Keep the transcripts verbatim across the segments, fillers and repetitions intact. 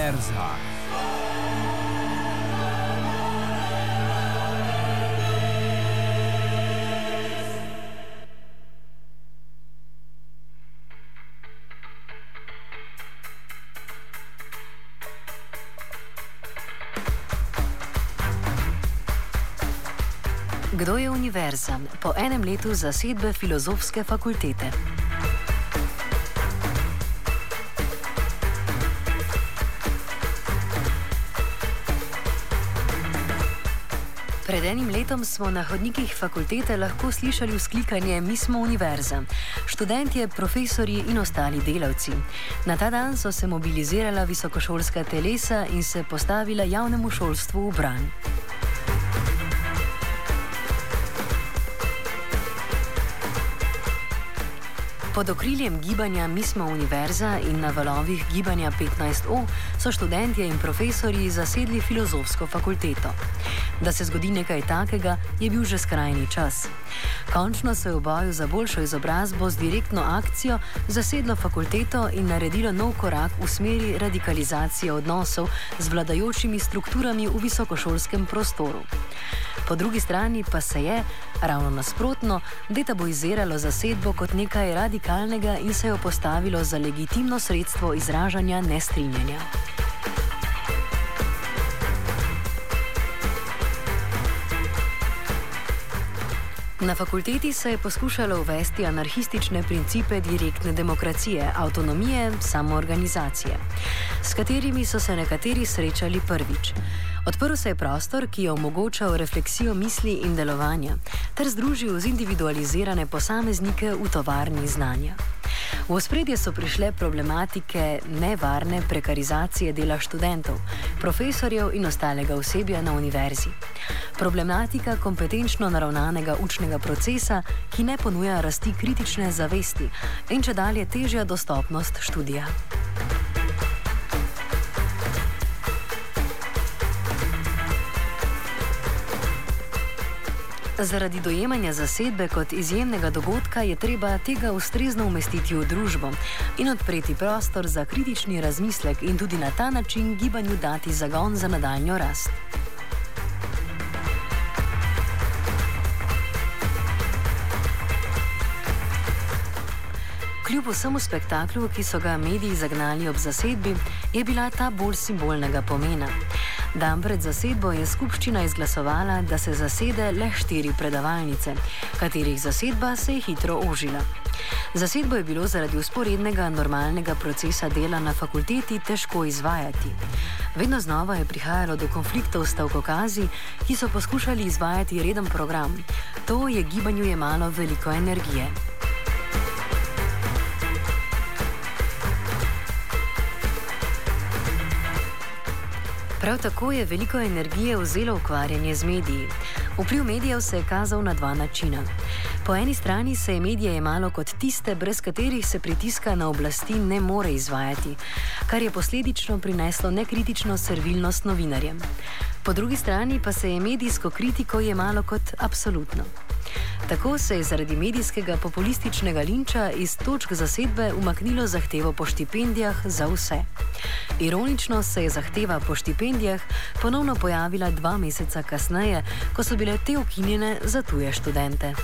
univerza. Kdo je univerza? Po enem letu zasedbe Filozofske fakultete. Pred enim letom smo na hodnikih fakultete lahko slišali vzklikanje "Mi smo univerza". Študentje, profesorji in ostali delavci. Na ta dan so se mobilizirala visokošolska telesa in se postavila javnemu šolstvu v bran. Pod okriljem gibanja Mi smo univerza in na valovih gibanja petnajst O so študentje in profesorji zasedli Filozofsko fakulteto. Da se zgodi nekaj takega, je bil že skrajni čas. Končno se je v boju za boljšo izobrazbo z direktno akcijo zasedlo fakulteto in naredilo nov korak v smeri radikalizacije odnosov z vladajočimi strukturami v visokošolskem prostoru. Po drugi strani pa se je, ravno nasprotno, detabuiziralo zasedbo kot nekaj radikalnega in se jo postavilo za legitimno sredstvo izražanja nestrinjanja. Na fakulteti se je poskušalo uvesti anarhistične principe direktne demokracije, avtonomije, samoorganizacije, s katerimi so se nekateri srečali prvič. Odprl se je prostor, ki je omogočal refleksijo misli in delovanja, ter združil z individualizirane posameznike v tovarni znanja. V ospredje so prišle problematike nevarne prekarizacije dela študentov, profesorjev in ostalega osebja na univerzi. Problematika kompetenčno naravnanega učnega procesa, ki ne ponuja rasti kritične zavesti in čedalje težja dostopnost študija. Zaradi dojemanja zasedbe kot izjemnega dogodka je treba tega ustrezno umestiti v družbo in odpreti prostor za kritični razmislek in tudi na ta način gibanju dati zagon za nadaljnjo rast. Kljub vsemu spektaklu, ki so ga mediji zagnali ob zasedbi, je bila ta bolj simbolnega pomena. Dan pred zasedbo je skupščina izglasovala, da se zasede le štiri predavalnice, katerih zasedba se je hitro ožila. Zasedbo je bilo zaradi vzporednega normalnega procesa dela na fakulteti težko izvajati. Vedno znova je prihajalo do konfliktov s stavkokazi, ki so poskušali izvajati reden program. To je gibanju jemalo veliko energije. Prav tako je veliko energije vzelo ukvarjanje z mediji. Vpliv medijev se je kazal na dva načina. Po eni strani se je medije jemalo kot tiste, brez katerih se pritiska na oblasti ne more izvajati, kar je posledično prineslo nekritično servilnost novinarjem. Po drugi strani pa se je medijsko kritiko jemalo kot absolutno. Tako se je zaradi medijskega populističnega linča iz točk zasedbe umaknilo zahtevo po štipendijah za vse. Ironično se je zahteva po štipendijah ponovno pojavila dva meseca kasneje, ko so bile te ukinjene za tuje študente.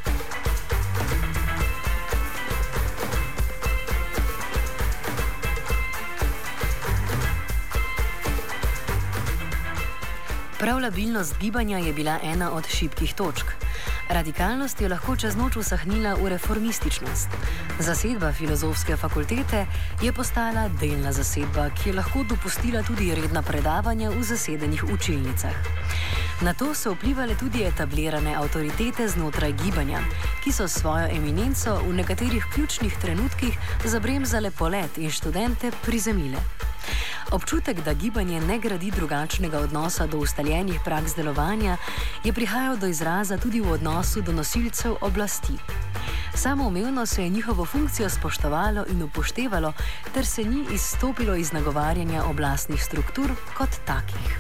Prav labilnost gibanja je bila ena od šibkih točk. Radikalnost je lahko čez noč usahnila v reformističnost. Zasedba Filozofske fakultete je postala delna zasedba, ki je lahko dopustila tudi redna predavanja v zasedenih učilnicah. Na to so vplivale tudi etablirane avtoritete znotraj gibanja, ki so svojo eminenco v nekaterih ključnih trenutkih zabremzale polet in študente prizemljile. Občutek, da gibanje ne gradi drugačnega odnosa do ustaljenih praks delovanja, je prihajal do izraza tudi v odnosu do nosilcev oblasti. Samoumevno se je njihovo funkcijo spoštovalo in upoštevalo, ter se ni izstopilo iz nagovarjanja oblastnih struktur kot takih.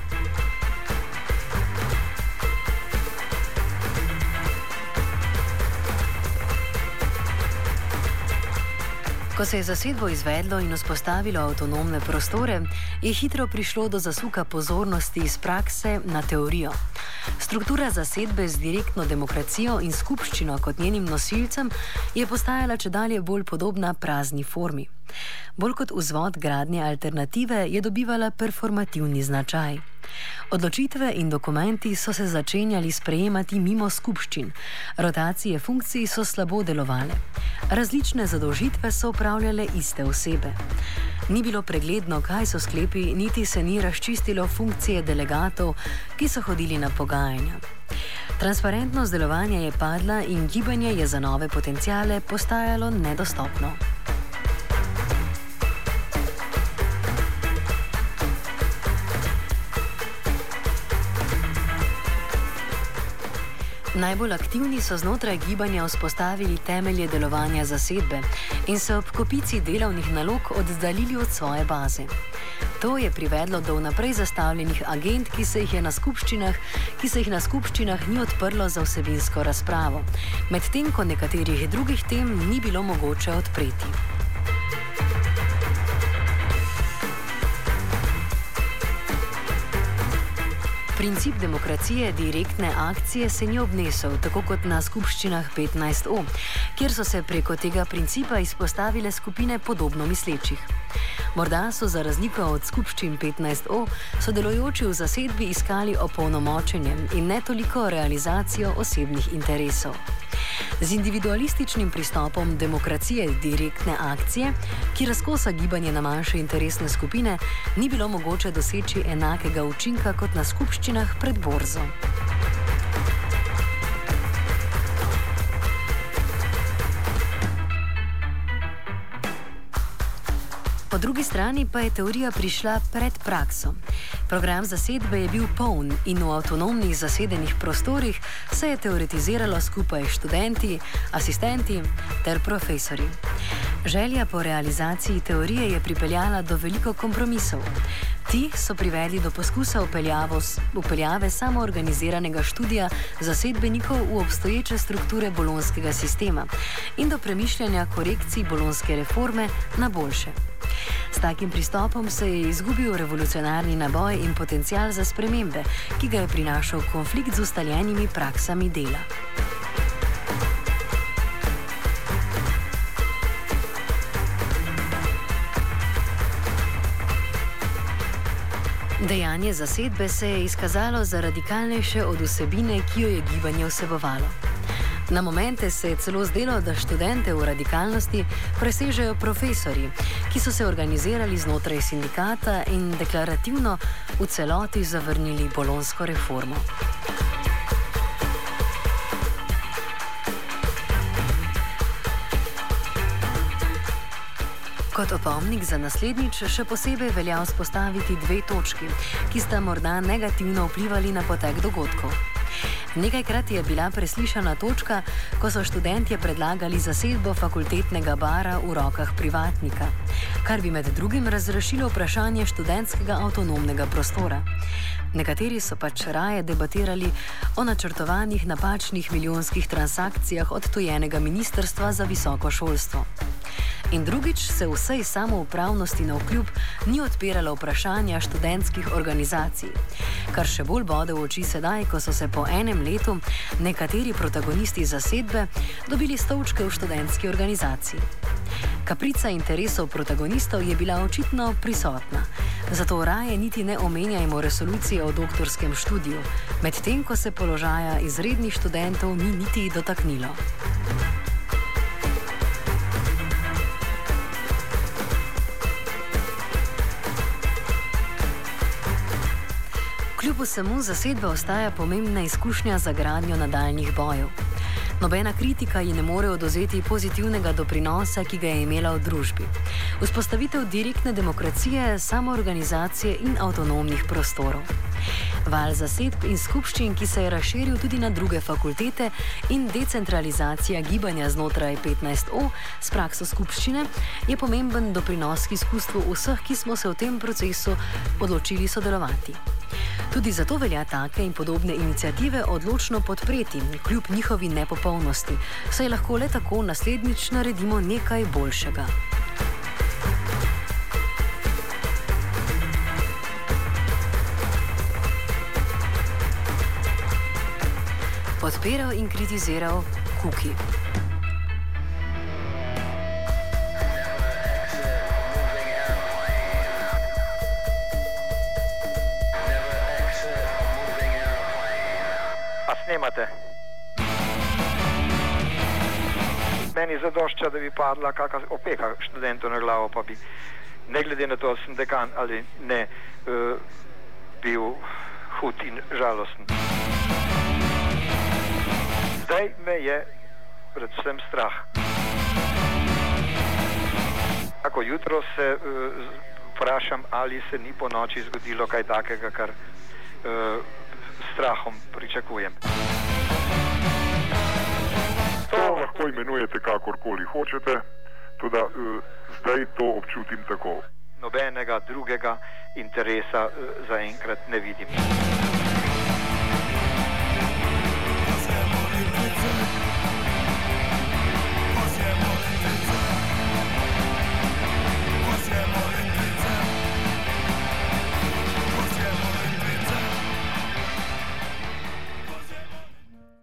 Ko se je zasedbo izvedlo in vzpostavilo avtonomne prostore, je hitro prišlo do zasuka pozornosti iz prakse na teorijo. Struktura zasedbe z direktno demokracijo in skupščino kot njenim nosilcem je postajala čedalje bolj podobna prazni formi. Bolj kot vzvod gradnje alternative je dobivala performativni značaj. Odločitve in dokumenti so se začenjali sprejemati mimo skupščin, rotacije funkcij so slabo delovale, različne zadolžitve so upravljale iste osebe. Ni bilo pregledno, kaj so sklepi, niti se ni razčistilo funkcije delegatov, ki so hodili na pogajanja. Transparentnost delovanja je padla in gibanje je za nove potenciale postajalo nedostopno. Najbolj aktivni so znotraj gibanja vzpostavili temelje delovanja zasedbe in se ob kopici delovnih nalog oddaljili od svoje baze. To je privedlo do vnaprej zastavljenih agend, ki se jih je na skupščinah, ki se jih na skupščinah ni odprlo za vsebinsko razpravo, medtem ko nekaterih drugih tem ni bilo mogoče odpreti. Princip demokracije direktne akcije se ni obnesel, tako kot na skupščinah petnajst O, kjer so se preko tega principa izpostavile skupine podobno mislečih. Morda so za razliko od skupščin petnajst O sodelujoči v zasedbi iskali opolnomočenje in ne toliko realizacijo osebnih interesov. Z individualističnim pristopom demokracije direktne akcije, ki razkosa gibanje na manjše interesne skupine, ni bilo mogoče doseči enakega učinka kot na skupščinah pred borzo. Po drugi strani pa je teorija prišla pred prakso. Program zasedbe je bil poln in v avtonomnih zasedenih prostorih se je teoretiziralo skupaj s študenti, asistenti ter profesorji. Želja po realizaciji teorije je pripeljala do veliko kompromisov. Ti so privedli do poskusa upeljave samoorganiziranega študija zasedbenikov v obstoječe strukture bolonskega sistema in do premišljanja korekcij bolonske reforme na boljše. S takim pristopom se je izgubil revolucionarni naboj in potencial za spremembe, ki ga je prinašal konflikt z ustaljenimi praksami dela. Dejanje zasedbe se je izkazalo za radikalnejše od vsebine, ki jo je gibanje vsebovalo. Na momente se je celo zdelo, da študente v radikalnosti presežejo profesorji, ki so se organizirali znotraj sindikata in deklarativno v celoti zavrnili bolonsko reformo. Kot opomnik za naslednjič še posebej velja vzpostaviti dve točki, ki sta morda negativno vplivali na potek dogodkov. Nekajkrat je bila preslišana točka, ko so študentje predlagali zasedbo fakultetnega bara v rokah privatnika, kar bi med drugim razrešilo vprašanje študentskega avtonomnega prostora. Nekateri so pač raje debatirali o načrtovanih napačnih milijonskih transakcijah odtujenega ministrstva za visoko šolstvo. In drugič se vsej samoupravnosti navkljub ni odpiralo vprašanja študentskih organizacij, kar še bolj bode v oči sedaj, ko so se po enem letu nekateri protagonisti zasedbe dobili stolčke v študentski organizaciji. Kaprica interesov protagonistov je bila očitno prisotna, zato raje niti ne omenjajmo resolucije o doktorskem študiju, medtem ko se položaja izrednih študentov ni niti dotaknilo. Kljub vsemu zasedba ostaja pomembna izkušnja za gradnjo nadaljnjih bojev. Nobena kritika ji ne more odvzeti pozitivnega doprinosa, ki ga je imela v družbi. Vzpostavitev direktne demokracije, samoorganizacije in avtonomnih prostorov. Val zasedb in skupščin, ki se je razširil tudi na druge fakultete, in decentralizacija gibanja znotraj petnajst O s prakso skupščine je pomemben doprinos k izkustvu vseh, ki smo se v tem procesu odločili sodelovati. Tudi zato velja take in podobne iniciative odločno podpreti, kljub njihovi nepopolnosti, saj lahko le tako naslednjič naredimo nekaj boljšega. podpiral in kritiziral Kuki. A snemate? Meni zadošča, da bi padla kakšna opeka študentov na glavo, pa bi, ne glede na to, da sem dekan ali ne, uh, bil hud in žalosten. Zdaj me je predvsem strah. Tako jutro se uh, vprašam, ali se ni po noči zgodilo kaj takega, kar uh, strahom pričakujem. To lahko imenujete kakorkoli hočete, tudi uh, zdaj to občutim tako. Nobenega drugega interesa uh, zaenkrat ne vidim.